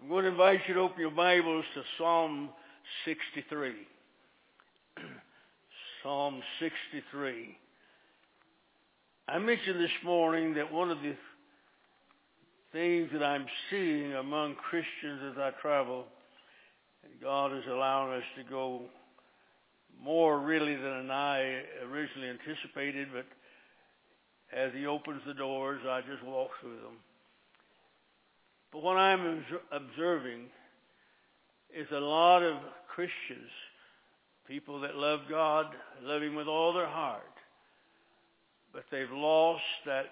I'm going to invite you to open your Bibles to Psalm 63. Psalm 63. I mentioned this morning that one of the things that I'm seeing among Christians as I travel, and God is allowing us to go more really than I originally anticipated, but as He opens the doors, I just walk through them. But what I'm observing is a lot of Christians, people that love God, love Him with all their heart, but they've lost that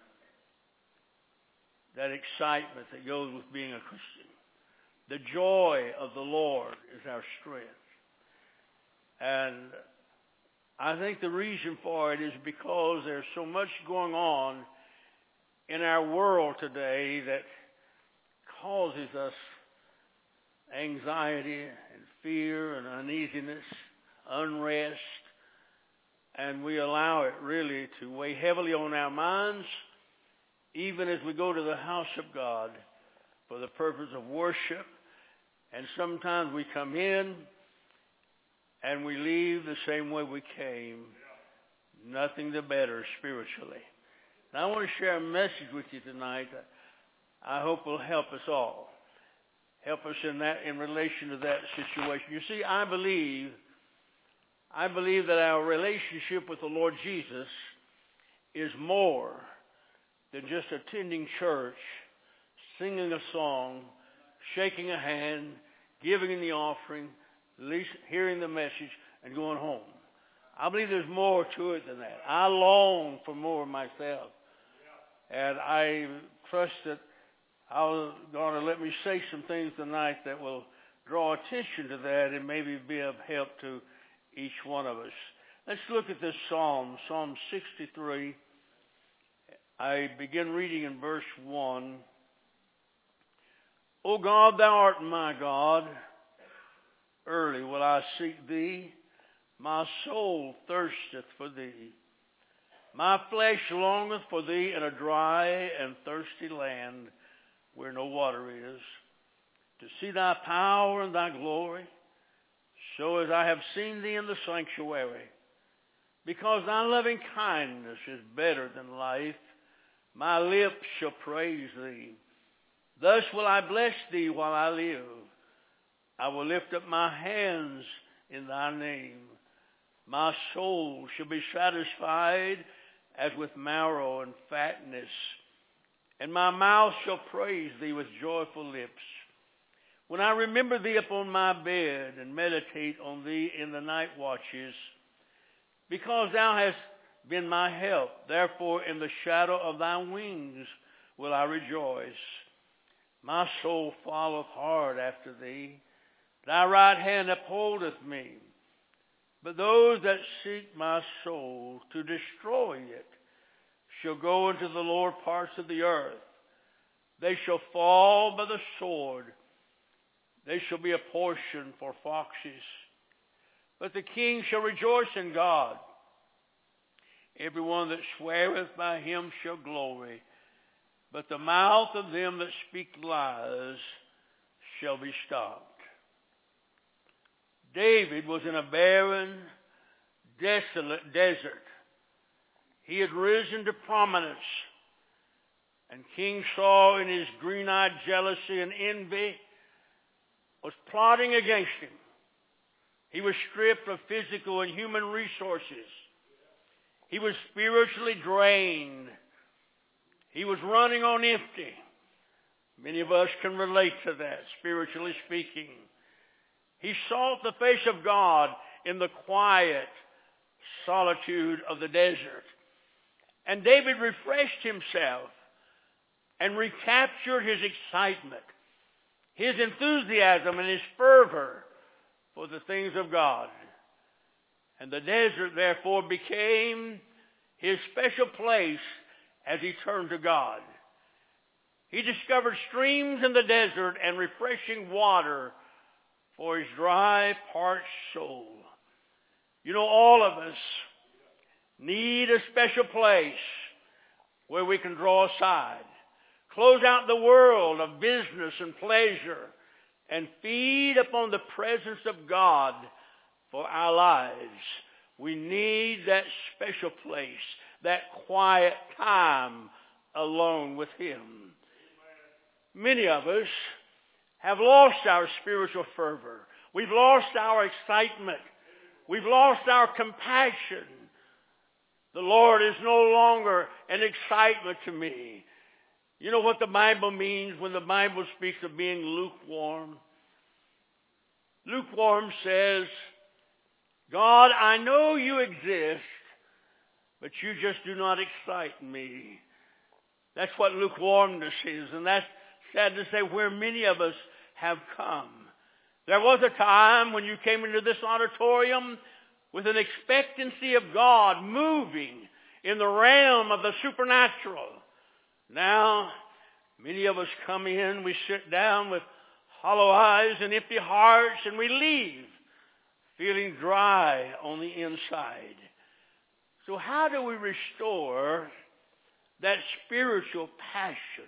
excitement that goes with being a Christian. The joy of the Lord is our strength. And I think the reason for it is because there's so much going on in our world today that causes us anxiety and fear and uneasiness, unrest, and we allow it really to weigh heavily on our minds, even as we go to the house of God for the purpose of worship. And sometimes we come in and we leave the same way we came, nothing the better spiritually. Now I want to share a message with you tonight that I hope will help us all. Help us in relation to that situation. You see, I believe that our relationship with the Lord Jesus is more than just attending church, singing a song, shaking a hand, giving the offering, hearing the message, and going home. I believe there's more to it than that. I long for more myself. And I trust that God's going to let me say some things tonight that will draw attention to that and maybe be of help to each one of us. Let's look at this Psalm, Psalm 63. I begin reading in verse 1. O God, thou art my God. Early will I seek thee. My soul thirsteth for thee. My flesh longeth for thee in a dry and thirsty land where no water is, to see thy power and thy glory, so as I have seen thee in the sanctuary. Because thy loving kindness is better than life, my lips shall praise thee. Thus will I bless thee while I live. I will lift up my hands in thy name. My soul shall be satisfied as with marrow and fatness, and my mouth shall praise thee with joyful lips. When I remember thee upon my bed and meditate on thee in the night watches, because thou hast been my help, therefore in the shadow of thy wings will I rejoice. My soul followeth hard after thee. Thy right hand upholdeth me. But those that seek my soul to destroy it shall go into the lower parts of the earth. They shall fall by the sword. They shall be a portion for foxes. But the king shall rejoice in God. Everyone that sweareth by him shall glory. But the mouth of them that speak lies shall be stopped. David was in a barren, desolate desert. He had risen to prominence. And King Saul, in his green-eyed jealousy and envy, was plotting against him. He was stripped of physical and human resources. He was spiritually drained. He was running on empty. Many of us can relate to that, spiritually speaking. He sought the face of God in the quiet solitude of the desert. And David refreshed himself and recaptured his excitement, his enthusiasm and his fervor for the things of God. And the desert, therefore, became his special place as he turned to God. He discovered streams in the desert and refreshing water for his dry, parched soul. You know, all of us need a special place where we can draw aside. close out the world of business and pleasure, and feed upon the presence of God for our lives. We need that special place, that quiet time alone with Him. Many of us have lost our spiritual fervor. We've lost our excitement. We've lost our compassion. The Lord is no longer an excitement to me. You know what the Bible means when the Bible speaks of being lukewarm? Lukewarm says, God, I know you exist, but you just do not excite me. That's what lukewarmness is, and that's sad to say where many of us have come. There was a time when you came into this auditorium with an expectancy of God moving in the realm of the supernatural. Now, many of us come in, we sit down with hollow eyes and empty hearts, and we leave feeling dry on the inside. So how do we restore that spiritual passion?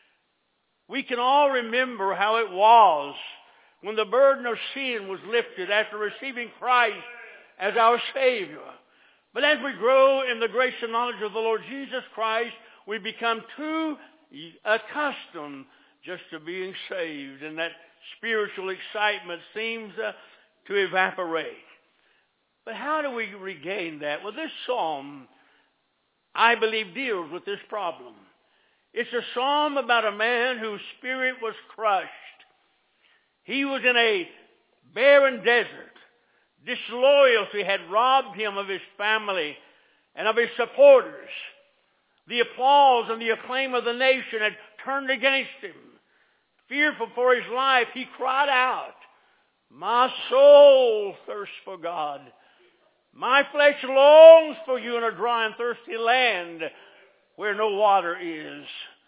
We can all remember how it was when the burden of sin was lifted after receiving Christ as our Savior. But as we grow in the grace and knowledge of the Lord Jesus Christ, we become too accustomed just to being saved, and that spiritual excitement seems to evaporate. But how do we regain that? Well, this psalm, I believe, deals with this problem. It's a psalm about a man whose spirit was crushed. He was in a barren desert. Disloyalty had robbed him of his family and of his supporters. The applause and the acclaim of the nation had turned against him. Fearful for his life, he cried out, "My soul thirsts for God. My flesh longs for you in a dry and thirsty land where no water is."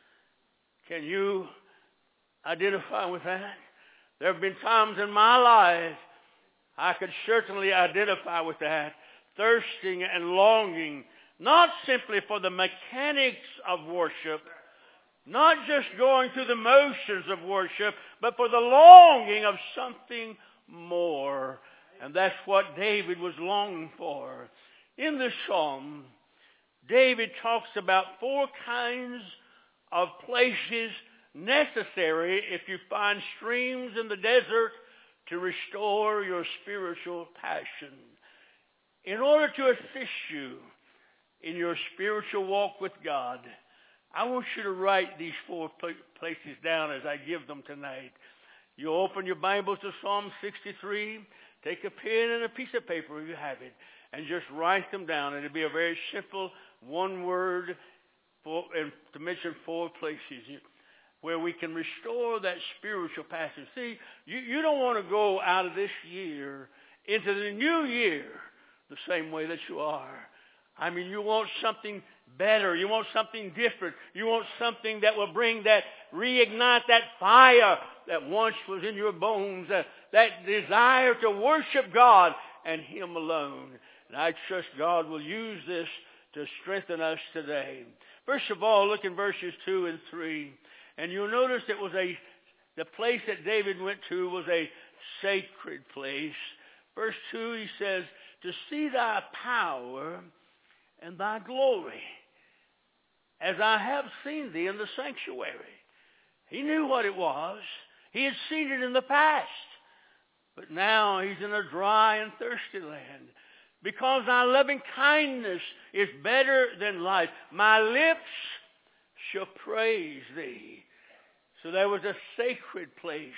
Can you identify with that? There have been times in my life I could certainly identify with that, thirsting and longing, not simply for the mechanics of worship, not just going through the motions of worship, but for the longing of something more. And that's what David was longing for. In this psalm, David talks about 4 kinds of places necessary if you find streams in the desert to restore your spiritual passion. In order to assist you in your spiritual walk with God, I want you to write these 4 places down as I give them tonight. You open your Bibles to Psalm 63, take a pen and a piece of paper if you have it, and just write them down. It'll be a very simple one word to mention 4 places where we can restore that spiritual passion. See, you don't want to go out of this year into the new year the same way that you are. I mean, you want something better. You want something different. You want something that will reignite that fire that once was in your bones, that desire to worship God and Him alone. And I trust God will use this to strengthen us today. First of all, look in verses 2 and 3. And you'll notice the place that David went to was a sacred place. Verse 2, he says, "To see thy power and thy glory, as I have seen thee in the sanctuary." He knew what it was. He had seen it in the past. But now he's in a dry and thirsty land. "Because thy loving kindness is better than life, my lips shall praise thee." So there was a sacred place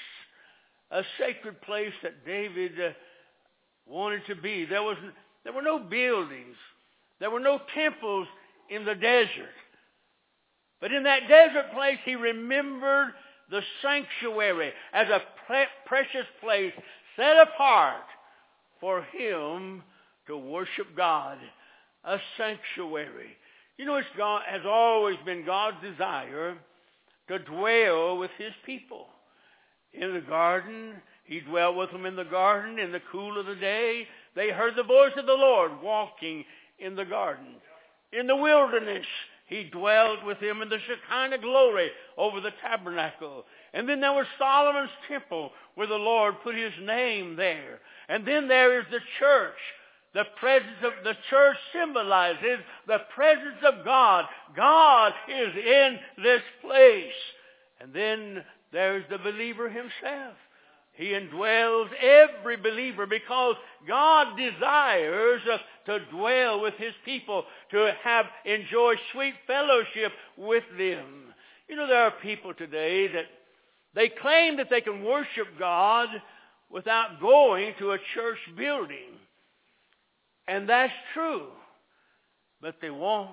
that David wanted to be. There were no buildings. There were no temples in the desert. But in that desert place, he remembered the sanctuary as a precious place set apart for him to worship God. A sanctuary. You know, God has always been God's desire to dwell with His people. In the garden, He dwelt with them in the garden in the cool of the day. They heard the voice of the Lord walking in the garden. In the wilderness, He dwelled with him in the Shekinah glory over the tabernacle. And then there was Solomon's temple where the Lord put his name there. And then there is the church. The presence of the church symbolizes the presence of God. God is in this place. And then there's the believer himself. He indwells every believer because God desires to dwell with his people, to enjoy sweet fellowship with them. You know, there are people today that they claim that they can worship God without going to a church building. And that's true, but they won't.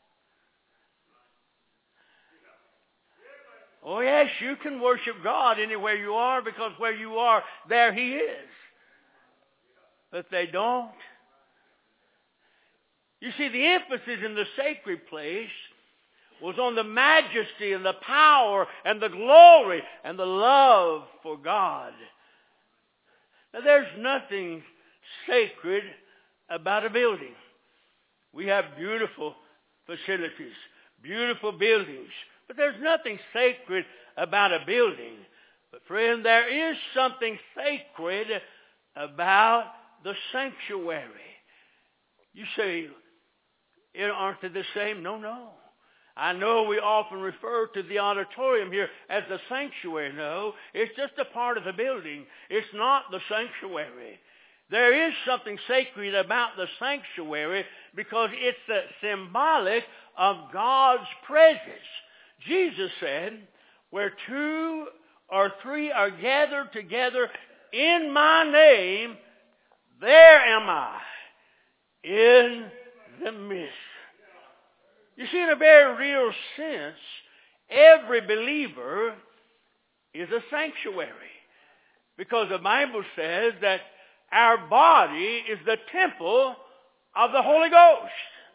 Oh yes, you can worship God anywhere you are because where you are, there He is. But they don't. You see, the emphasis in the sacred place was on the majesty and the power and the glory and the love for God. Now there's nothing sacred about a building. We have beautiful facilities, beautiful buildings, but there's nothing sacred about a building. But friend, there is something sacred about the sanctuary. You say, aren't they the same? No. I know we often refer to the auditorium here as the sanctuary. No, it's just a part of the building. It's not the sanctuary. There is something sacred about the sanctuary because it's the symbolic of God's presence. Jesus said, where 2 or 3 are gathered together in my name, there am I in the midst. You see, in a very real sense, every believer is a sanctuary. Because the Bible says that our body is the temple of the Holy Ghost.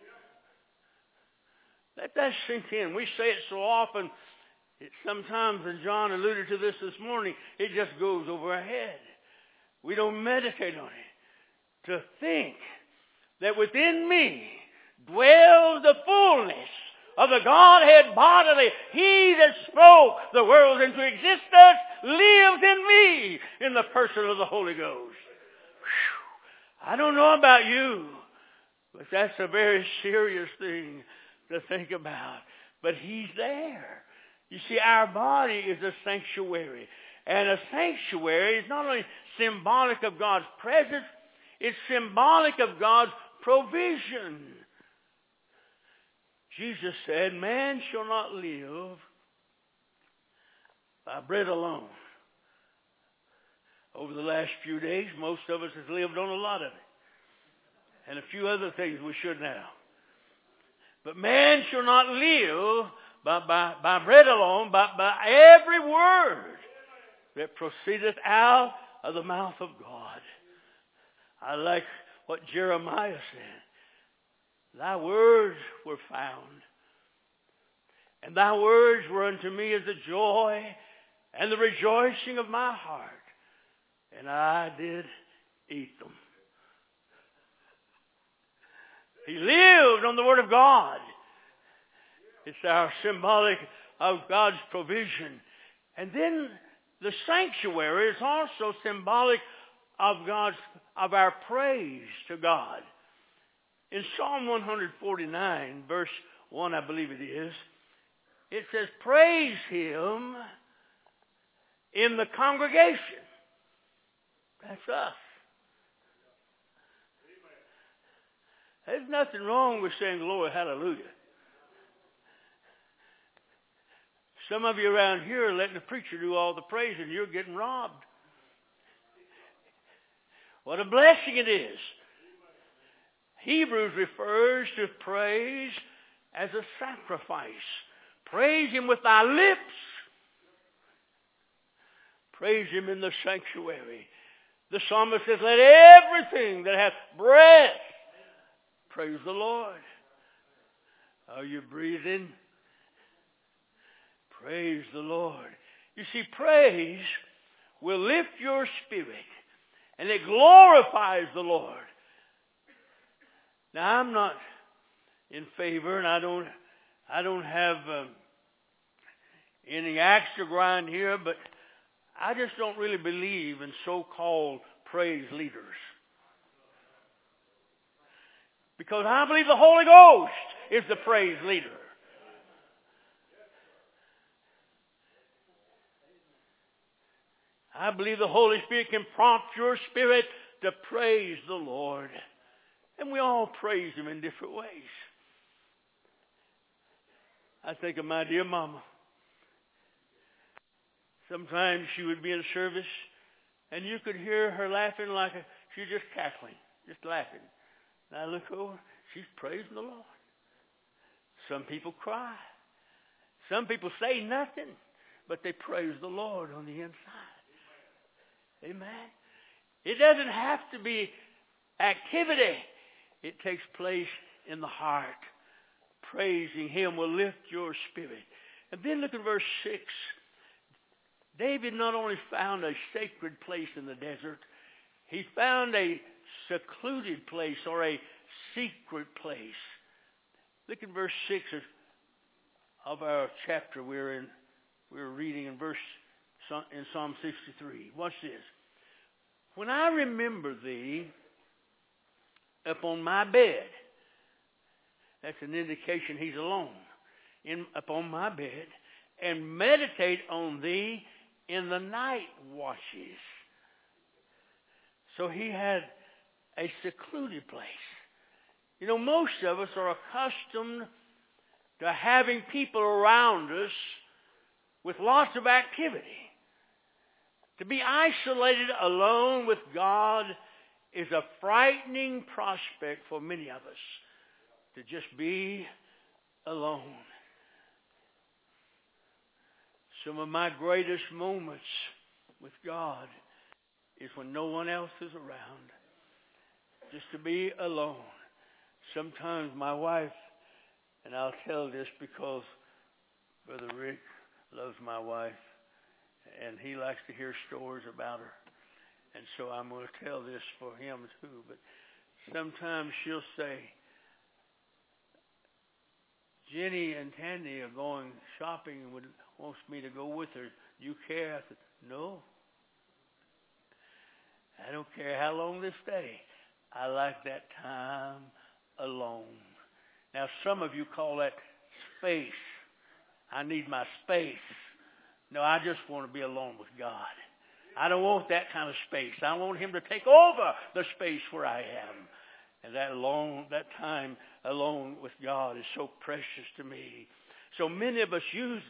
Let that sink in. We say it so often, sometimes, and John alluded to this morning, it just goes over our head. We don't meditate on it. To think that within me dwells the fullness of the Godhead bodily. He that spoke the world into existence lives in me in the person of the Holy Ghost. Whew. I don't know about you, but that's a very serious thing to think about. But He's there. You see, our body is a sanctuary. And a sanctuary is not only symbolic of God's presence, it's symbolic of God's provision. Jesus said, man shall not live by bread alone. Over the last few days, most of us has lived on a lot of it. And a few other things we should now. But man shall not live by bread alone, but by every word that proceedeth out of the mouth of God. I like what Jeremiah said. Thy words were found, and thy words were unto me as the joy and the rejoicing of my heart, and I did eat them. He lived on the Word of God. It's our symbolic of God's provision. And then the sanctuary is also symbolic of our praise to God. In Psalm 149, verse 1, I believe it is, it says, praise Him in the congregation. That's us. There's nothing wrong with saying glory, hallelujah. Some of you around here are letting the preacher do all the praising. You're getting robbed. What a blessing it is. Hebrews refers to praise as a sacrifice. Praise Him with thy lips. Praise Him in the sanctuary. The psalmist says, let everything that hath breath praise the Lord. Are you breathing? Praise the Lord. You see, praise will lift your spirit, and it glorifies the Lord. Now, I'm not in favor, and I don't have any axe to grind here, but I just don't really believe in so-called praise leaders. Because I believe the Holy Ghost is the praise leader. I believe the Holy Spirit can prompt your spirit to praise the Lord. And we all praise Him in different ways. I think of my dear mama. Sometimes she would be in service, and you could hear her laughing like she's just cackling, just laughing. And I look over, she's praising the Lord. Some people cry. Some people say nothing, but they praise the Lord on the inside. Amen. It doesn't have to be activity. It takes place in the heart. Praising Him will lift your spirit. And then look at verse 6. David not only found a sacred place in the desert, he found a secluded place or a secret place. Look at verse 6 of our chapter we're reading in Psalm 63. Watch this. When I remember Thee upon my bed, that's an indication he's alone, upon my bed, and meditate on Thee in the night watches. So he had a secluded place. You know, most of us are accustomed to having people around us with lots of activity. To be isolated alone with God is a frightening prospect for many of us. To just be alone. Some of my greatest moments with God is when no one else is around. Just to be alone. Sometimes my wife, and I'll tell this because Brother Rick loves my wife, and he likes to hear stories about her. And so I'm going to tell this for him too. But sometimes she'll say, Jenny and Tandy are going shopping and wants me to go with her. Do you care? I said, no. I don't care how long they stay. I like that time alone. Now, some of you call that space. I need my space. No, I just want to be alone with God. I don't want that kind of space. I want Him to take over the space where I am. And that time alone with God is so precious to me. So many of us use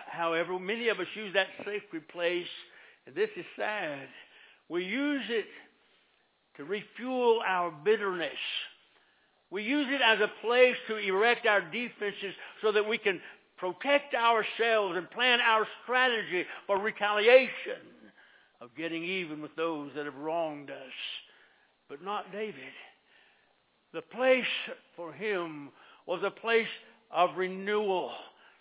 that sacred place, and this is sad. We use it to refuel our bitterness. We use it as a place to erect our defenses so that we can protect ourselves and plan our strategy for retaliation, of getting even with those that have wronged us. But not David. The place for him was a place of renewal.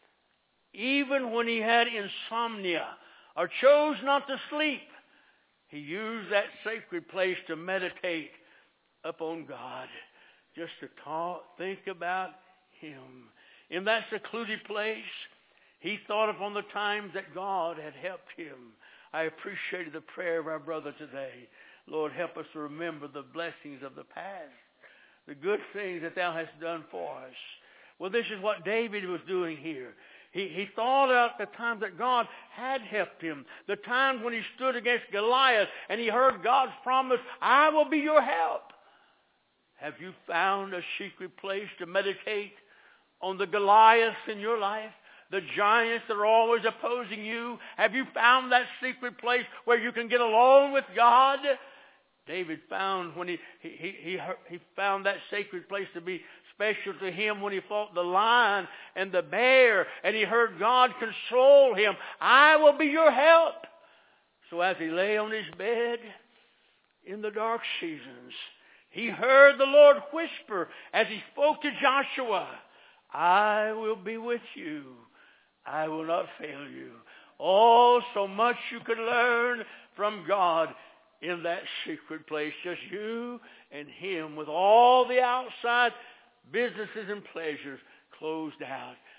Even when he had insomnia or chose not to sleep, he used that sacred place to meditate upon God, just to think about Him. In that secluded place, he thought upon the times that God had helped him. I appreciated the prayer of our brother today. Lord, help us to remember the blessings of the past, the good things that Thou hast done for us. Well, this is what David was doing here. He thought out the times that God had helped him. The times when he stood against Goliath and he heard God's promise, I will be your help. Have you found a secret place to meditate on the Goliaths in your life? The giants that are always opposing you? Have you found that secret place where you can get alone with God? David found when he found that sacred place to be special to him when he fought the lion and the bear, and he heard God console him. I will be your help. So as he lay on his bed in the dark seasons, he heard the Lord whisper as he spoke to Joshua, I will be with you. I will not fail you. Oh, so much you could learn from God in that secret place. Just you and Him, with all the outside businesses and pleasures closed out.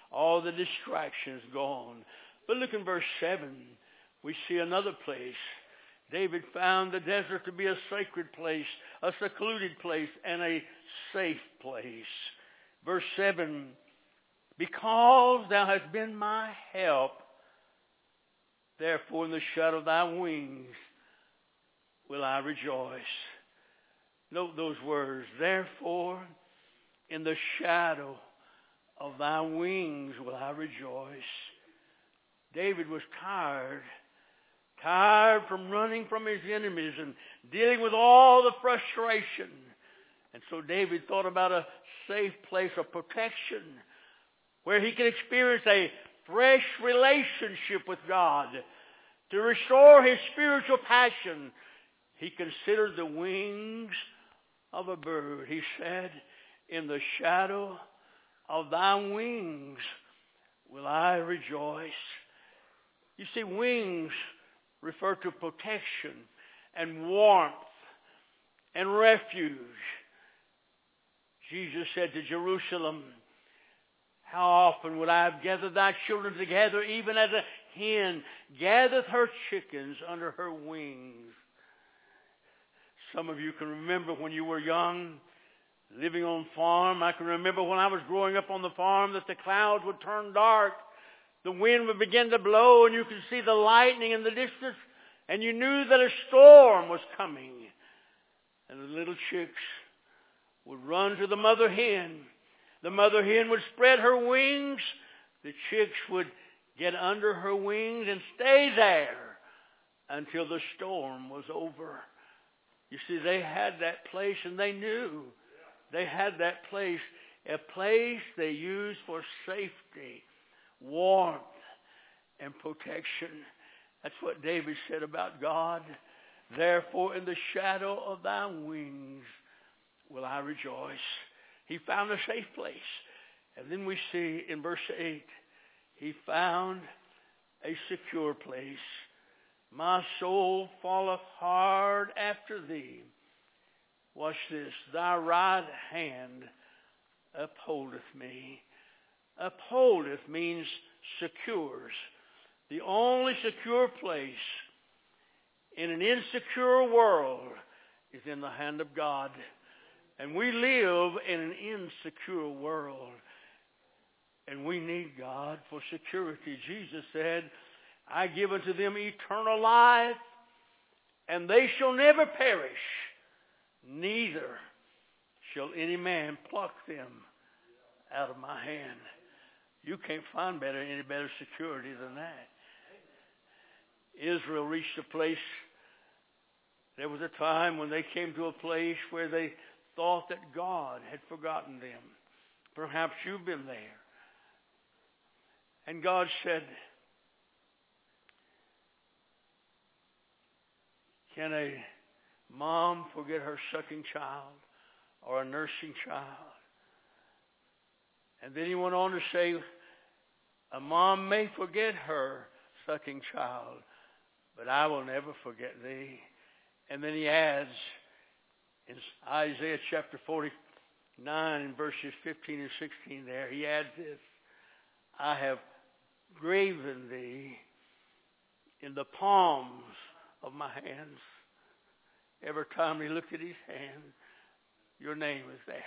All the distractions gone. But look in verse 7. We see another place. David found the desert to be a sacred place, a secluded place, and a safe place. Verse 7, because thou hast been my help, therefore in the shadow of thy wings will I rejoice. Note those words. Therefore in the shadow of thy wings will I rejoice. David was tired from running from his enemies and dealing with all the frustration. And so David thought about a safe place of protection where he could experience a fresh relationship with God. To restore his spiritual passion, he considered the wings of a bird. He said, in the shadow of thy wings will I rejoice. You see, wings refer to protection and warmth and refuge. Jesus said to Jerusalem, how often would I have gathered thy children together, even as a hen gathereth her chickens under her wings. Some of you can remember when you were young, living on farm. I can remember when I was growing up on the farm that the clouds would turn dark. The wind would begin to blow and you could see the lightning in the distance. And you knew that a storm was coming. And the little chicks would run to the mother hen. The mother hen would spread her wings. The chicks would get under her wings and stay there until the storm was over. You see, they had that place and they knew they had that place, a place they used for safety, warmth, and protection. That's what David said about God. Therefore, in the shadow of thy wings will I rejoice. He found a safe place. And then we see in verse 8, he found a secure place. My soul falleth hard after thee. Watch this. Thy right hand upholdeth me. Upholdeth means secures. The only secure place in an insecure world is in the hand of God. And we live in an insecure world. And we need God for security. Jesus said, I give unto them eternal life, and they shall never perish, neither shall any man pluck them out of my hand. You can't find any better security than that. Israel reached a place, there was a time when they came to a place where they thought that God had forgotten them. Perhaps you've been there. And God said, can a mom forget her sucking child or a nursing child? And then he went on to say, a mom may forget her sucking child, but I will never forget thee. And then he adds in Isaiah chapter 49 in verses 15 and 16 there, he adds this, I have graven thee in the palms of my hands. Every time he looked at his hand, your name is there.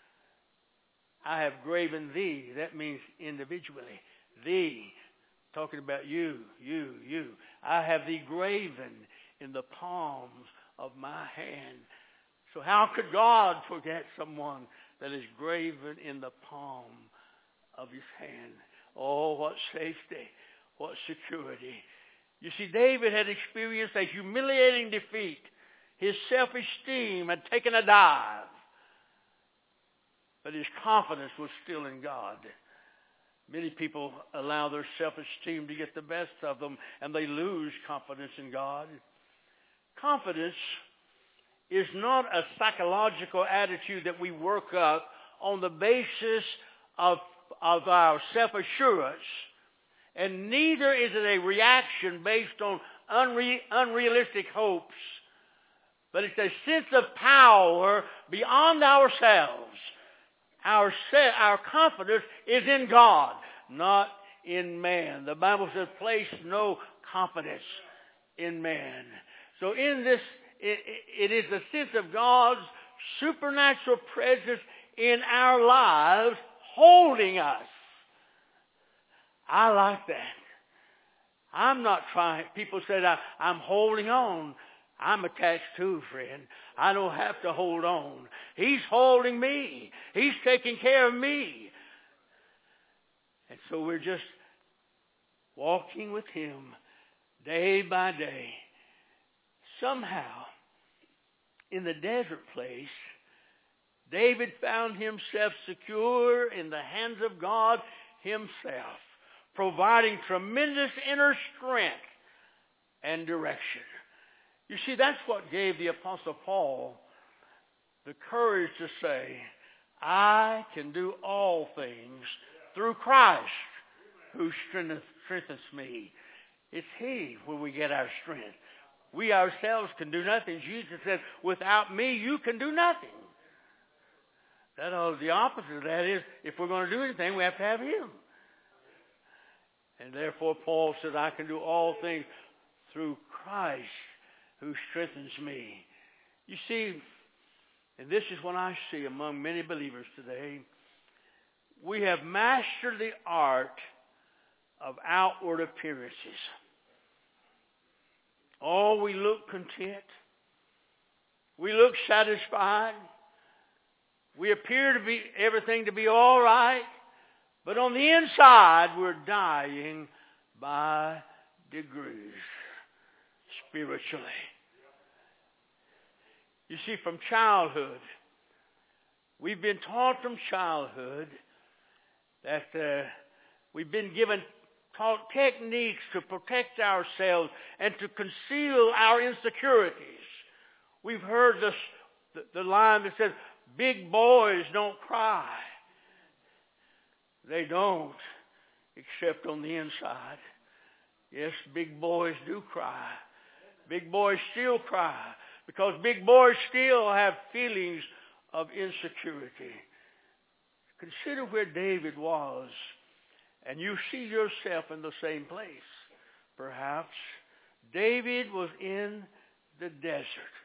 I have graven thee. That means individually. Thee. Talking about you. I have thee graven in the palms of my hand. So how could God forget someone that is graven in the palm of his hand? Oh, what safety. What security. You see, David had experienced a humiliating defeat. His self-esteem had taken a dive. But his confidence was still in God. Many people allow their self-esteem to get the best of them, and they lose confidence in God. Confidence is not a psychological attitude that we work up on the basis of our self-assurance, and neither is it a reaction based on unrealistic hopes, but it's a sense of power beyond ourselves. Our confidence is in God. not in man. The Bible says, place no confidence in man. So in this, it is the sense of God's supernatural presence in our lives holding us. I like that. I'm not trying. People said, I'm holding on. I'm attached too, friend. I don't have to hold on. He's holding me. He's taking care of me. And so we're just walking with Him day by day. Somehow, in the desert place, David found himself secure in the hands of God Himself, providing tremendous inner strength and direction. You see, that's what gave the Apostle Paul the courage to say, I can do all things through Christ who strengthens me. It's He where we get our strength. We ourselves can do nothing. Jesus said, without me, you can do nothing. The opposite of that is, if we're going to do anything, we have to have Him. And therefore, Paul said, I can do all things through Christ who strengthens me. You see, and this is what I see among many believers today, we have mastered the art of outward appearances. Oh, we look content. We look satisfied. We appear to be everything to be all right. But on the inside, we're dying by degrees spiritually. You see, from childhood, we've been taught from childhood that we've been taught techniques to protect ourselves and to conceal our insecurities. We've heard the line that says, big boys don't cry. They don't, except on the inside. Yes, big boys do cry. Big boys still cry because big boys still have feelings of insecurity. Consider where David was, and you see yourself in the same place. Perhaps David was in the desert.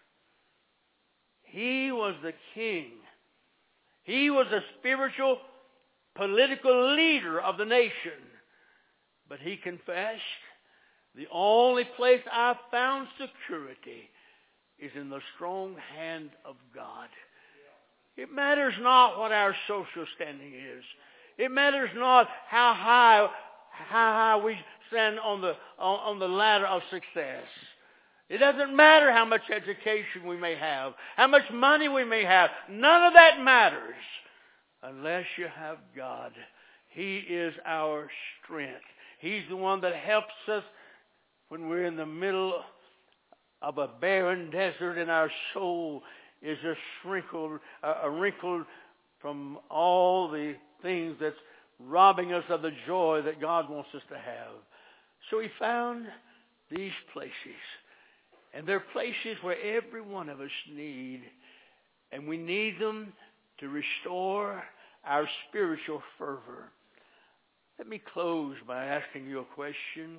He was the king. He was a spiritual, political leader of the nation. But he confessed, the only place I've found security is in the strong hand of God. It matters not what our social standing is. It matters not how high we stand on the ladder of success. It doesn't matter how much education we may have, how much money we may have. None of that matters unless you have God. He is our strength. He's the one that helps us when we're in the middle of a barren desert and our soul is just wrinkled from all the things that's robbing us of the joy that God wants us to have. So he found these places. And they're places where every one of us need. And we need them to restore our spiritual fervor. Let me close by asking you a question.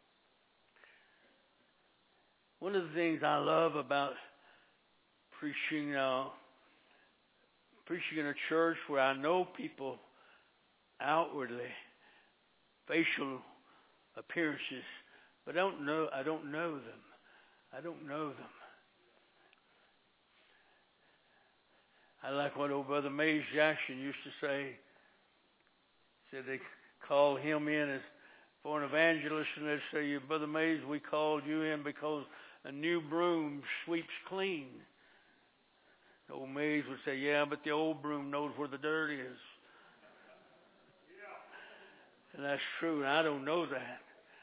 One of the things I love about preaching in a church where I know people outwardly, facial appearances, but I don't know them. I don't know them. I like what old Brother Mays Jackson used to say. He said they called him in for an evangelist, and they'd say, Brother Mays, we called you in because a new broom sweeps clean. Old Mays would say, yeah, but the old broom knows where the dirt is. And that's true, and I don't know that.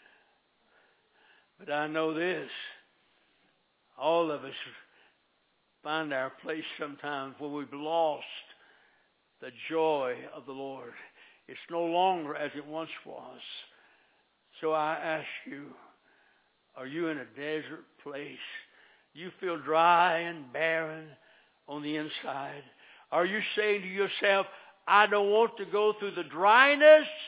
But I know this. All of us find our place sometimes where we've lost the joy of the Lord. It's no longer as it once was. So I ask you, are you in a desert place? You feel dry and barren on the inside? Are you saying to yourself, I don't want to go through the dryness,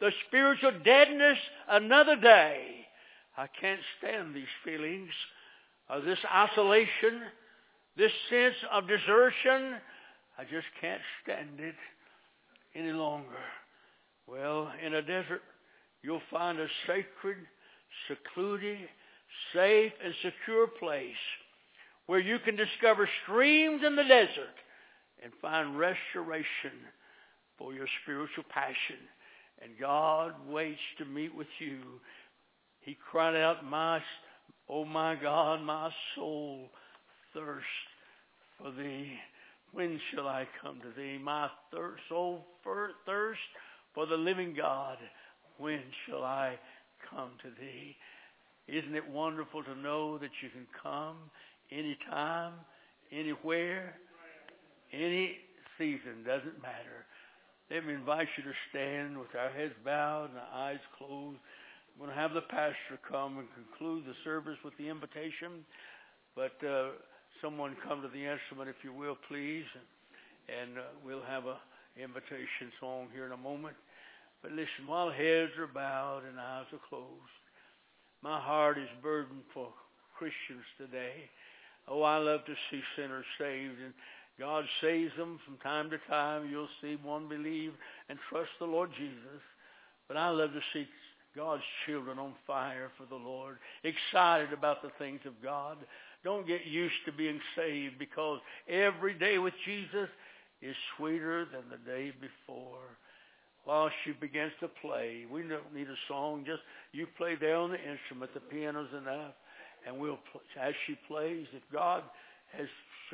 the spiritual deadness another day. I can't stand these feelings of this isolation, this sense of desertion. I just can't stand it any longer. Well, in a desert, you'll find a sacred, secluded, safe, and secure place where you can discover streams in the desert and find restoration for your spiritual passion. And God waits to meet with you. He cried out, "Oh my God, my soul thirsts for thee. When shall I come to thee? My soul thirsts for the living God. When shall I come to thee?" Isn't it wonderful to know that you can come anytime, anywhere, any season, doesn't matter. Let me invite you to stand with our heads bowed and our eyes closed. I'm going to have the pastor come and conclude the service with the invitation. But someone come to the instrument, if you will, please. And we'll have an invitation song here in a moment. But listen, while heads are bowed and eyes are closed, my heart is burdened for Christians today. Oh, I love to see sinners saved, and God saves them from time to time. You'll see one believe and trust the Lord Jesus. But I love to see God's children on fire for the Lord, excited about the things of God. Don't get used to being saved, because every day with Jesus is sweeter than the day before. While she begins to play, we don't need a song. Just you play there on the instrument. The piano's enough. And we'll, as she plays, if God has